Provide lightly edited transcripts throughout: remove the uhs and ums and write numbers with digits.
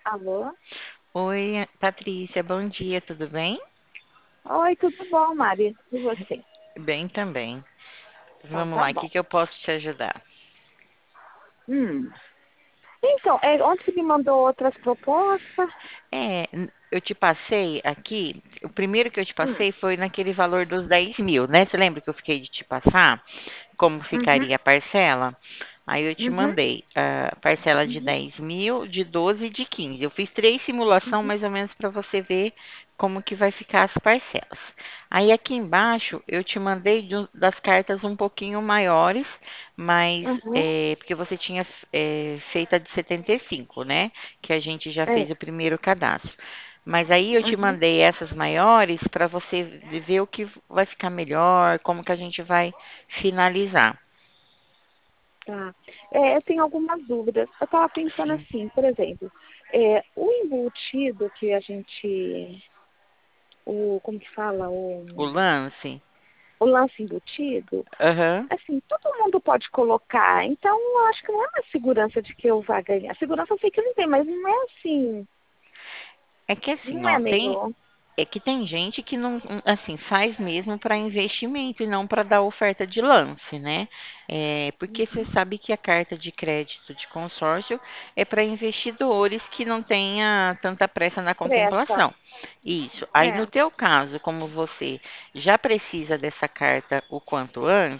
Alô? Oi, Patrícia, bom dia, tudo bem? Oi, tudo bom, Mari? E você? Bem também. Então Vamos tá lá, o bom. que que eu posso te ajudar? Hum. Então, ontem você me mandou outras propostas? Eu te passei aqui, o primeiro que eu te Hum. passei foi naquele valor dos 10 mil, né? Você lembra que eu fiquei de te passar como Uhum, ficaria a parcela? Aí eu te uhum, mandei a parcela de uhum, 10 mil, de 12 e de 15. Eu fiz três simulações uhum, mais ou menos para você ver como que vai ficar as parcelas. Aí aqui embaixo eu te mandei das cartas um pouquinho maiores, mas uhum. porque você tinha feito a de 75, né? Que a gente já É, fez o primeiro cadastro. Mas aí eu te uhum, mandei essas maiores para você ver o que vai ficar melhor, como que a gente vai finalizar. tá. Eu tenho algumas dúvidas. Eu estava pensando Sim. assim, por exemplo, o embutido que a gente, como que fala? O lance? O lance embutido, Aham. assim, todo mundo pode colocar. Então, eu acho que não é uma segurança de que eu vá ganhar. Segurança eu sei que não tem, mas não é assim, É que assim, não é ó, meio é que tem gente que não, assim, faz mesmo para investimento e não para dar oferta de lance, né? Porque você sabe que a carta de crédito de consórcio é para investidores que não tenha tanta pressa na pressa. contemplação. Isso. Aí no É, teu caso, como você já precisa dessa carta o quanto antes,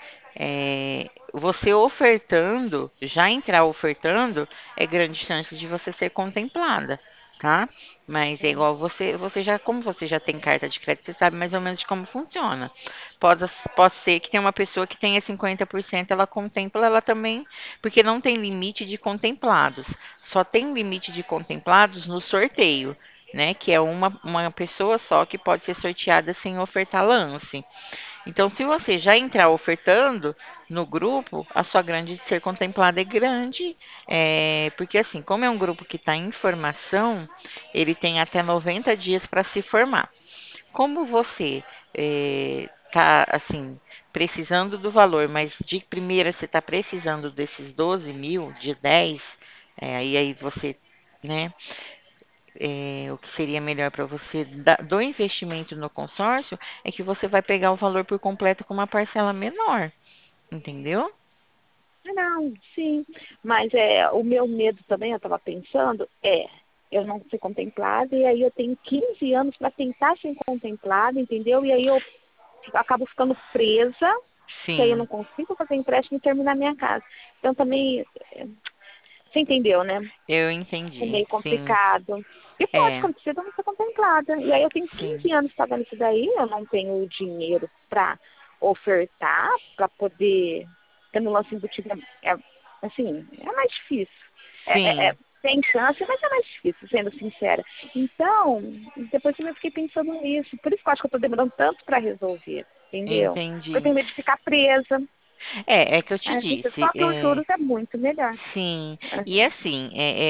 você ofertando, já entrar ofertando, é grande chance de você ser contemplada, tá? Mas é igual você já, como você já tem carta de crédito, você sabe mais ou menos de como funciona. Pode, pode ser que tenha uma pessoa que tenha 50%, ela contempla, ela também, porque não tem limite de contemplados. Só tem limite de contemplados no sorteio, né? Que é uma pessoa só que pode ser sorteada sem ofertar lance. Então, se você já entrar ofertando no grupo, a sua grande de ser contemplada é grande, porque assim, como é um grupo que está em formação, ele tem até 90 dias para se formar. Como você está assim precisando do valor, mas de primeira você está precisando desses 12 mil, de 10, aí você, né, o que seria melhor para você do investimento no consórcio é que você vai pegar o valor por completo com uma parcela menor, entendeu? não, sim. Mas o meu medo também, eu estava pensando, eu não ser contemplada, e aí eu tenho 15 anos para tentar ser contemplada, entendeu? E aí eu acabo ficando presa, que aí eu Sim, não consigo fazer empréstimo e terminar minha casa. Então também, você entendeu, né? eu É entendi. meio Sim, complicado. E pode é, acontecer de eu não ser contemplada. E aí eu tenho sim, 15 anos pagando isso daí, eu não tenho o dinheiro para ofertar, para poder ter no lance embutido. Assim, é mais difícil. sim, Tem chance, mas é mais difícil, sendo sincera. Então, depois eu fiquei pensando nisso. Por isso que eu acho que eu estou demorando tanto para resolver, entendeu? Porque eu entendi. tenho medo de ficar presa. É que eu te Só disse, que os juros é muito melhor. sim, e Assim. assim,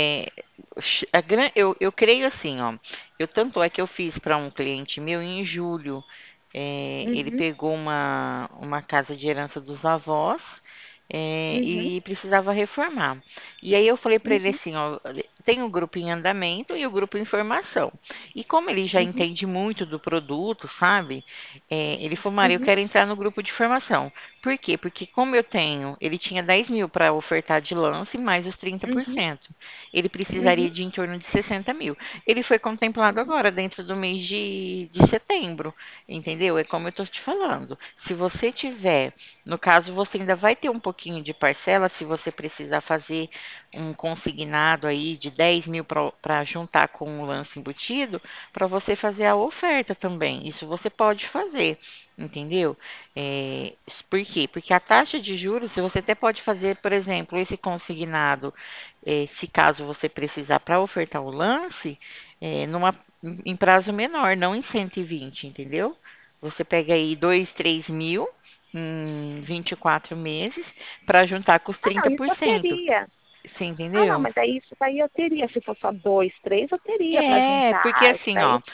eu creio assim, ó, tanto é que eu fiz para um cliente meu em julho, ele Uhum, pegou uma casa de herança dos avós, uhum, e precisava reformar. E aí eu falei para ele uhum, assim, ó, tem o grupo em andamento e o grupo em formação. E como ele já uhum, entende muito do produto, sabe? Ele falou, Maria, eu uhum, quero entrar no grupo de formação. Por quê? Porque como ele tinha 10 mil para ofertar de lance, mais os uhum, 30%. Ele precisaria uhum, de em torno de 60 mil. Ele foi contemplado agora, dentro do mês de setembro, entendeu? É como eu estou te falando. Se você tiver, no caso, você ainda vai ter um pouquinho de parcela, se você precisar fazer um consignado aí de 10 mil para juntar com o lance embutido, para você fazer a oferta também. Isso você pode fazer, entendeu? É, por quê? Porque a taxa de juros, você até pode fazer, por exemplo, esse consignado, se caso você precisar para ofertar o lance, em prazo menor, não em 120, entendeu? Você pega aí 2, 3 mil em 24 meses para juntar com os Ah, não, trinta isso por eu cento. teria. Você Não, entendeu? mas aí isso daí eu teria. Se for só dois, três, eu teria para Porque juntar. Isso assim, ó, daí.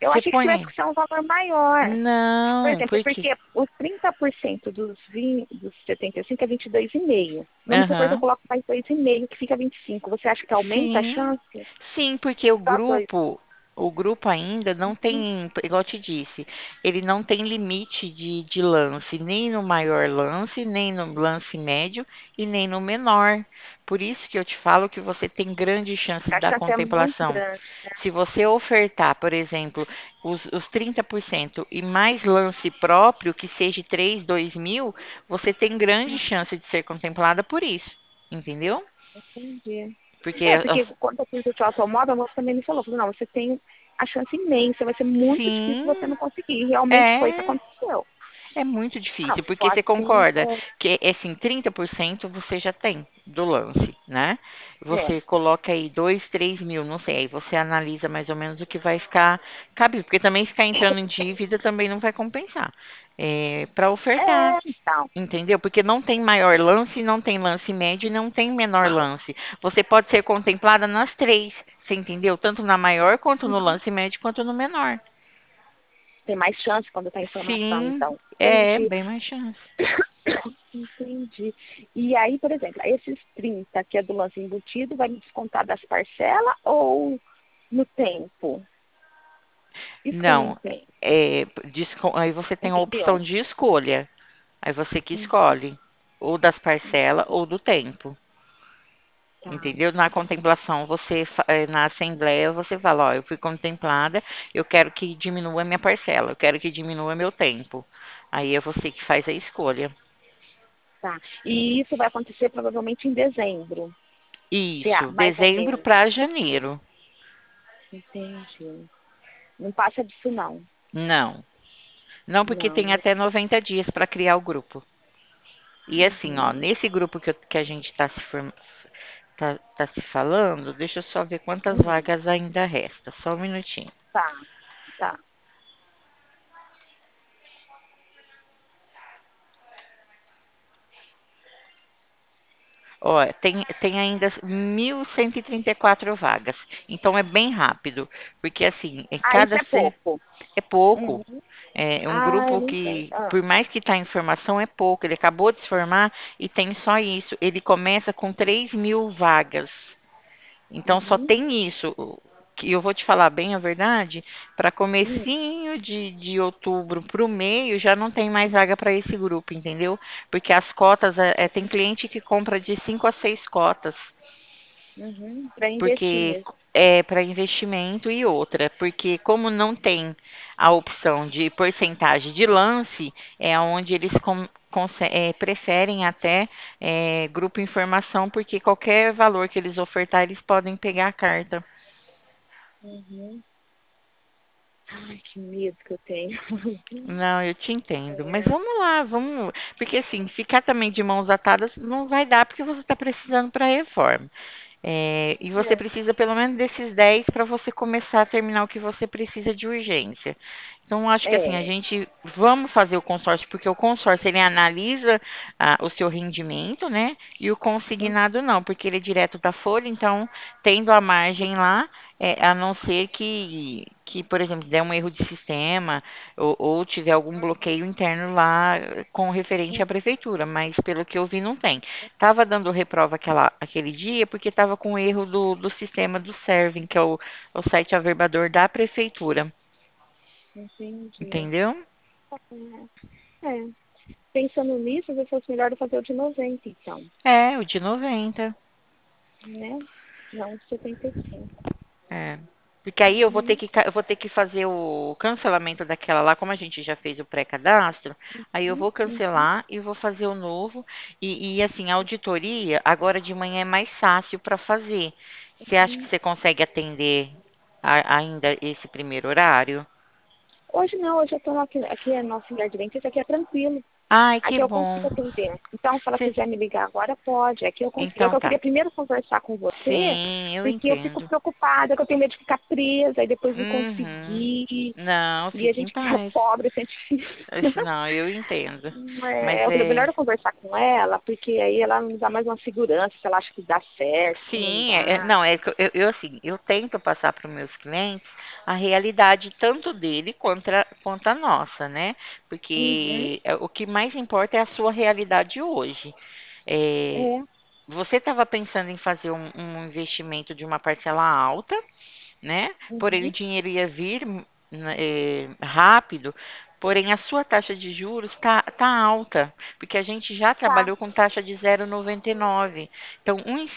Eu Você achei que tivesse põe. que ser um valor maior. Por Não, exemplo, porque. porque os 30% dos 75 é 22,5. Vamos supor que eu Aham. coloco mais 2,5, que fica 25. Você acha que aumenta a Sim. chance? Sim, porque Só dois. o grupo ainda não tem, igual eu te disse, ele não tem limite de lance, nem no maior lance, nem no lance médio e nem no menor. Por isso que eu te falo que você tem grande chance A da chance é muito contemplação. grande. Se você ofertar, por exemplo, os 30% e mais lance próprio, que seja 3, 2 mil, você tem grande chance de ser contemplada por isso. Entendeu? Entendi. Porque, É, porque quando eu fiz o teu automóvel, a moça também me falou, não, você tem a chance imensa, vai ser muito difícil você sim, não conseguir. E realmente foi o que é. aconteceu. É muito Ah, difícil, só porque você assim, concorda que, assim, 30% você já tem do lance, né? é. Você coloca aí 2, 3 mil, não sei, aí você analisa mais ou menos o que vai ficar cabível, porque também ficar entrando em dívida também não vai compensar. É, para ofertar, Então. entendeu? Porque não tem maior lance, não tem lance médio e não tem menor lance. Você pode ser contemplada nas três, você entendeu? Tanto na maior, quanto no lance médio, quanto no menor. Tem mais chance quando tá informação, Sim, então. é Entendi. bem mais chance. Entendi. E aí, por exemplo, esses 30 que é do lance embutido, vai me descontar das parcelas ou no tempo? Isso que eu não Não, entendo. aí você tem a opção Entendeu? de escolha. Aí você que Hum, escolhe, ou das parcelas ou do tempo. Tá, Entendeu? Na contemplação, na assembleia, você fala, ó, eu fui contemplada, eu quero que diminua a minha parcela, eu quero que diminua meu tempo. Aí é você que faz a escolha. tá. E isso vai acontecer provavelmente em dezembro. Isso, Mais ou dezembro menos. para janeiro. Entendi. Não passa disso, não. Não. Não, porque Não, tem né? até 90 dias para criar o grupo. E assim, ó, Uhum. nesse grupo que a gente está tá se falando, deixa eu só ver quantas Hum, vagas ainda resta. Só um minutinho. tá, tá. Ó, tem ainda 1.134 vagas. Então é bem rápido. Porque assim, Ah, isso é pouco. é pouco. Uhum. É um Ah, eu grupo não sei. que, por mais que tá em formação, é pouco. Ele acabou de se formar e tem só isso. Ele começa com 3.000 vagas. Então só Uhum. tem isso. Que eu vou te falar bem a verdade, para Hum, comecinho de outubro para o meio já não tem mais vaga para esse grupo, entendeu? Porque as cotas, tem cliente que compra de 5 a 6 cotas, uhum. Para investir porque mesmo. é para investimento e outra, porque como não tem a opção de porcentagem de lance, é onde eles preferem até grupo informação, porque qualquer valor que eles ofertar, eles podem pegar a carta. Uhum. Ai, que medo que eu tenho. Não, eu te entendo. Mas É, vamos lá, vamos. Porque assim, ficar também de mãos atadas não vai dar porque você está precisando para reforma. E você é, precisa pelo menos desses 10 para você começar a terminar o que você precisa de urgência. Então, acho que assim, a é. gente vamos fazer o consórcio, porque o consórcio ele analisa o seu rendimento, né? E o Hum, consignado não, porque ele é direto da folha, então, tendo a margem lá, a não ser por exemplo, der um erro de sistema ou tiver algum bloqueio interno lá com referente à prefeitura, mas pelo que eu vi, não tem. Tava dando reprova aquele dia porque tava com erro do sistema do Servin, que é o site averbador da prefeitura. entendi. Entendeu? É. Pensando nisso, se fosse melhor eu fazer o de 90, então, É, o de 90. né? Não o de 75. É. Porque aí Uhum, eu vou ter que fazer o cancelamento daquela lá, como a gente já fez o pré-cadastro, aí eu uhum, vou uhum, cancelar e vou fazer o novo. E assim, a auditoria agora de manhã é mais fácil para fazer. Você acha que uhum. você consegue atender ainda esse primeiro horário? Hoje não, hoje eu estou aqui é nosso lugar de dentista, aqui é tranquilo. Ai, que Aqui eu consigo bom. atender. Então, se ela Cê- quiser me ligar agora, pode. Aqui eu consigo. É Então que eu tá. queria primeiro conversar com você, Sim, eu porque eu fico entendo. preocupada, que eu tenho medo de ficar presa e depois não Uhum. conseguir. Não, E a fique em gente fica paz. pobre, é difícil. Não, eu entendo. Mas Eu falei, é. melhor eu conversar com ela, porque aí ela me dá mais uma segurança, se ela acha que dá certo, se não Sim, dá. não, é que assim, eu tento passar para os meus clientes a realidade tanto dele quanto a nossa, né? Uhum. Porque o que mais importa é a sua realidade hoje. É, É. você estava pensando em fazer um investimento de uma parcela alta, né? Porém, o Uhum. dinheiro ia vir né, rápido, porém a sua taxa de juros tá alta, porque a gente já Tá. trabalhou com taxa de 0,99. Então,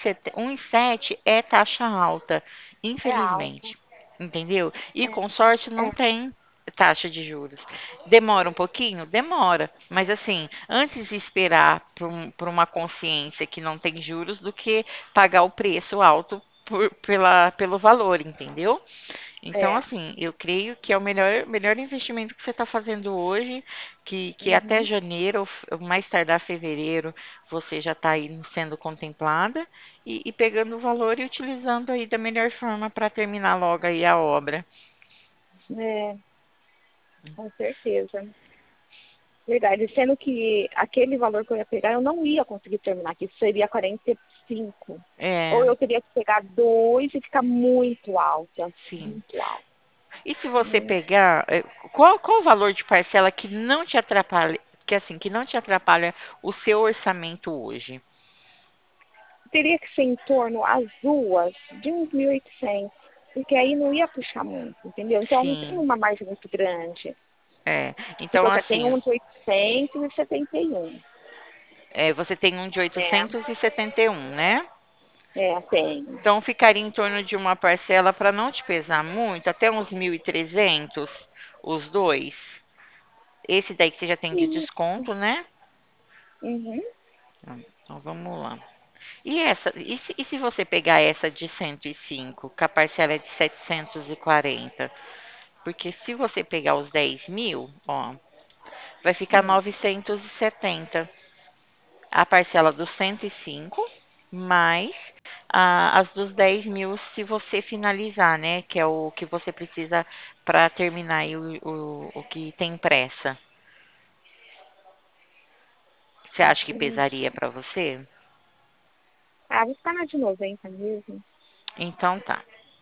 1,7 é taxa alta, É alta. infelizmente. Entendeu? E É. consórcio não É. tem taxa de juros. Demora um pouquinho? Demora. Mas assim, antes de esperar por uma consciência que não tem juros do que pagar o preço alto pelo valor, entendeu? Então, É. assim, eu creio que é o melhor investimento que você está fazendo hoje, que até Uhum. janeiro, ou mais tardar fevereiro, você já está aí sendo contemplada e pegando o valor e utilizando aí da melhor forma para terminar logo aí a obra. É, com certeza. Verdade. Sendo que aquele valor que eu ia pegar, eu não ia conseguir terminar, que seria 45. Ou É, eu teria que pegar dois e ficar muito alta. sim. Muito alta. E se você pegar, qual o valor de parcela que não te atrapalha, que assim, que não te atrapalha o seu orçamento hoje? Teria que ser em torno, as duas, de uns 1.800. Porque aí não ia puxar muito, entendeu? Então não tem Sim, uma margem muito grande. é. Então, Tipo, você tem assim, um de 871. você tem um de É, 871, né? tem. Então, ficaria em torno de uma parcela para não te pesar muito, até uns 1.300, os dois. Esse daí que você já tem de Isso. desconto, né? Uhum. Então, vamos lá. E se você pegar essa de 105, que a parcela é de 740? Porque se você pegar os 10 mil, ó, vai ficar Hum. 970. A parcela dos 105, mais as dos 10 mil se você finalizar, né? Que é o que você precisa para terminar aí o que tem pressa. Você acha que pesaria Isso. para você? Ah, vou ficar na de 90 mesmo. Então tá.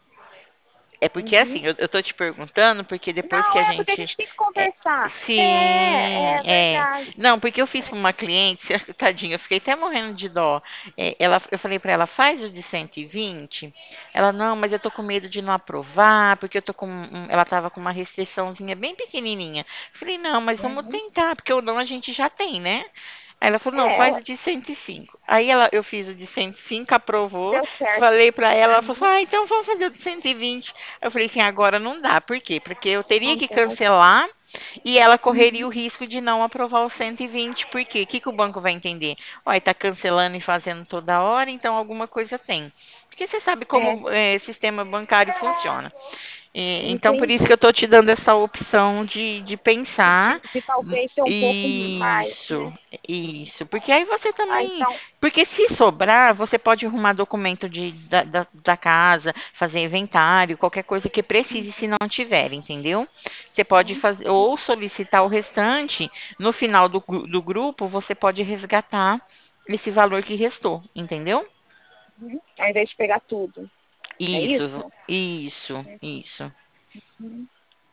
É porque Uhum. assim, eu tô te perguntando, porque depois que Não, a porque a gente. gente tem que é, conversar. sim, É é. verdade. Não, porque eu fiz pra uma cliente, tadinha, eu fiquei até morrendo de dó. Eu falei pra ela, faz o de 120. Ela, não, mas eu tô com medo de não aprovar, porque eu tô com. Ela tava com uma restriçãozinha bem pequenininha. Eu falei, não, mas vamos Uhum. tentar, porque o não a gente já tem, né? Aí ela falou, não, É, faz o de 105. Aí eu fiz o de 105, aprovou. deu certo. Falei pra ela, ela falou, Uhum. então vamos fazer o de 120. Eu falei assim, agora não dá. Por quê? Porque eu teria Não que tem mais. cancelar e ela correria Uhum. o risco de não aprovar o 120. Por quê? O que o banco vai entender? Olha, tá cancelando e fazendo toda hora, então alguma coisa tem. Porque você sabe É, como sistema bancário funciona. Então, por isso que entendi. eu estou te dando essa opção de pensar. De talvez ser um pouco mais, Isso, né? isso. Porque aí você Ah, também. então. Porque se sobrar, você pode arrumar documento da casa, fazer inventário, qualquer coisa que precise se não tiver, entendeu? Você pode Uhum. fazer, ou solicitar o restante, no final do grupo, você pode resgatar esse valor que restou, entendeu? Uhum. Ao invés de pegar tudo. É Isso, isso? isso, isso. Uhum.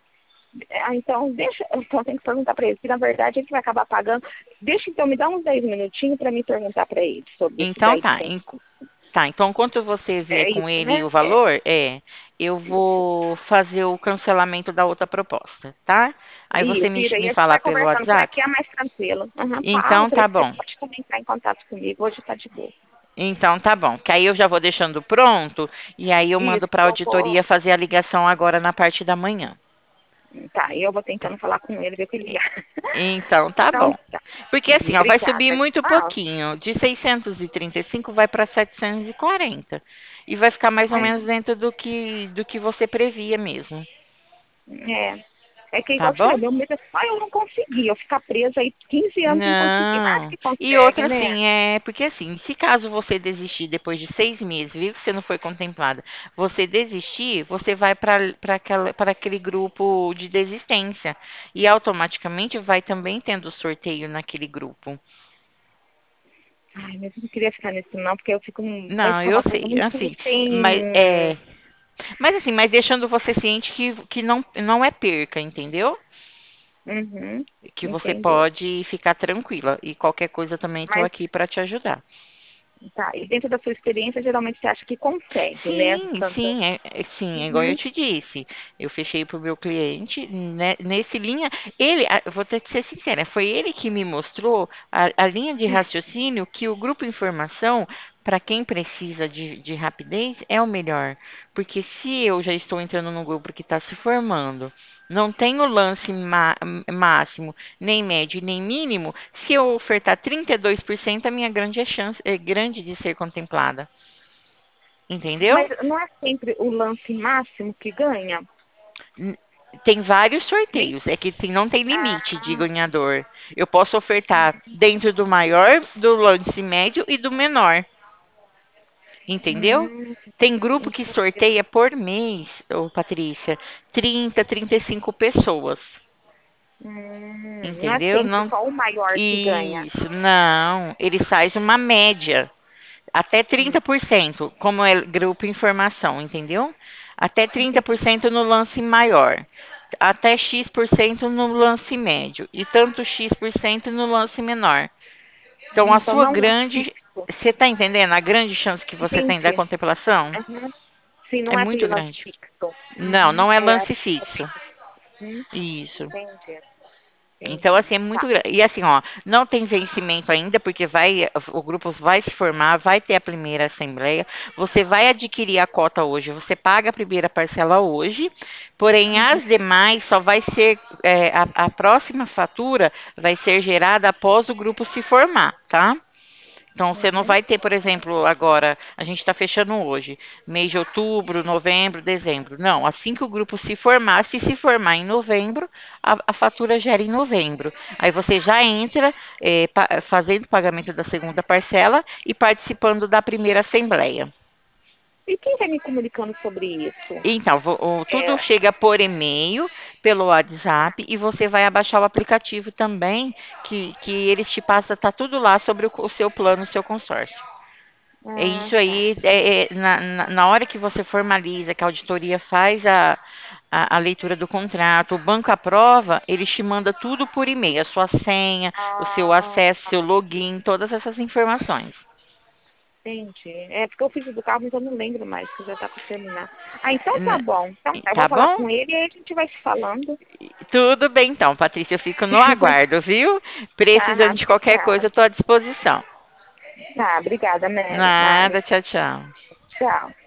Então, deixa. Então, eu tenho que perguntar para ele, que na verdade ele vai acabar pagando. Deixa então, me dá uns 10 minutinhos para me perguntar para ele sobre esse Então daí de tá. 100. Tá, então enquanto você vê É com isso, ele né? o É valor, eu isso. vou fazer o cancelamento da outra proposta, tá? Aí você Isso, me, e aí me a gente fala vai pelo conversando por WhatsApp? aqui, é mais tranquilo. Uhum, falo Então para tá ele que você bom. pode também entrar em contato comigo. Hoje está de boa. Então tá bom. Que aí eu já vou deixando pronto e aí eu mando Isso, para a eu vou. auditoria fazer a ligação agora na parte da manhã. Tá, e eu vou tentando falar com ele, ver o que ele quer. Então tá Então, bom. tá. Porque assim, ó, vai subir Obrigada. muito Ah, pouquinho. De 635 vai para 740. E vai ficar mais ou ai, menos dentro do que você previa mesmo. é. É que, tá igual eu te falei, bom? meu medo é só eu não conseguir, eu ficar presa aí 15 anos sem conseguir. Acho Não. que E consegue, outra né? assim, é porque assim, se caso você desistir depois de 6 meses, viu que você não foi contemplada, você desistir, você vai para aquele grupo de desistência e automaticamente vai também tendo sorteio naquele grupo. Ai, mas eu não queria ficar nisso não, porque eu fico, vai Não, ficar eu uma coisa sei, muito assim, mas sem... é, mas assim, mas deixando você ciente que não é perca, entendeu? Uhum, Que você entendi. pode ficar tranquila e qualquer coisa também estou Mas, aqui para te ajudar. tá, e dentro da sua experiência, geralmente você acha que consegue, né? Sim, Tanto... sim, sim, é igual eu Uhum, te disse. Eu fechei para o meu cliente, né, nesse linha. Eu vou ter que ser sincera, foi ele que me mostrou a linha de raciocínio que o grupo informação, para quem precisa de rapidez, é o melhor. Porque se eu já estou entrando num grupo que está se formando, não tem o lance máximo, nem médio, nem mínimo, se eu ofertar 32%, a minha grande chance é grande de ser contemplada. Entendeu? mas não é sempre o lance máximo que ganha? N- Tem vários Nem... sorteios, é que assim, não tem limite de Ah, ganhador. Eu posso ofertar dentro do maior, do lance médio e do menor, entendeu? hum, Tem grupo que entendi. sorteia por mês, ô Patrícia, 35 pessoas, Não é entendeu? sempre Não, só o maior que ganha. isso, não. Ele faz uma média. Até Hum, 30%, como é grupo informação, entendeu? Até entendi. 30% no lance maior. Até X% no lance médio. E tanto X% no lance menor. Então, a Então sua não é grande. fixo. Você está entendendo a grande chance que você tem da Entendi. contemplação? Uhum. Sim, É não é aquele muito lance grande. fixo. Não, Uhum. não é É, lance é fixo. fixo. Uhum. Isso. Entendi. Então, Entendi. assim, é muito Tá. grande. E assim, ó, não tem vencimento ainda, porque o grupo vai se formar, vai ter a primeira assembleia. Você vai adquirir a cota hoje, você paga a primeira parcela hoje, porém Uhum. as demais só vai ser, a próxima fatura vai ser gerada após o grupo se formar, tá? Então, você não Uhum. vai ter, por exemplo, agora, a gente está fechando hoje, mês de outubro, novembro, dezembro. Não, assim que o grupo se formar, se se formar em novembro, a fatura gera em novembro. Aí você já entra fazendo o pagamento da segunda parcela e participando da primeira assembleia. E quem vai me comunicando sobre isso? Então, tudo É, chega por e-mail, pelo WhatsApp, e você vai abaixar o aplicativo também, que eles te passam, tá tudo lá sobre o seu plano, o seu consórcio. É ah, isso tá. aí, na hora que você formaliza, que a auditoria faz a leitura do contrato, o banco aprova, ele te manda tudo por e-mail, a sua senha, o seu Ah, acesso, seu login, todas essas informações. entendi. É porque eu fiz o do carro, mas eu não lembro mais, que já tá para terminar. Ah, então tá N- bom. Então tá, eu vou Tá falar bom? com ele e aí a gente vai se falando. Tudo bem então, Patrícia, eu fico no aguardo, viu? Precisando Tá, de qualquer coisa, obrigada. eu estou à disposição. Tá, obrigada, Mary. Vai. Nada, tchau, tchau. Tchau.